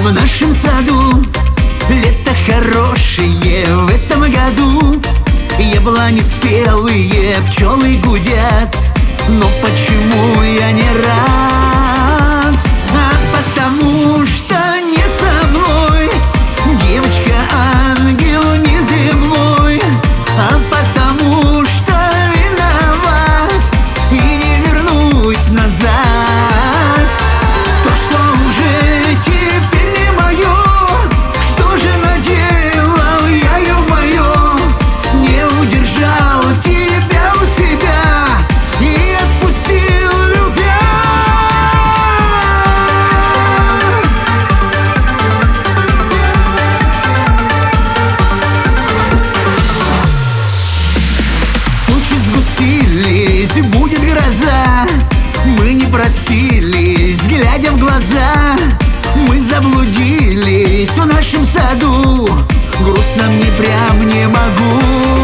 в нашем саду. Лето хорошее в этом году, яблони спелые, пчелы гудят. Но почему я не рад? А потому что не со мной девочка-ангел неземной. А потому что виноват и не вернуть назад то, что уже теперь не мое. Что же наделал я, ё-моё? Не удержал тебя у себя и отпустил, любя. Тучи сгустились, будет гроза. Мы не просились, глядя в глаза. Мы заблудились в нашем саду. Грустно мне прям не могу.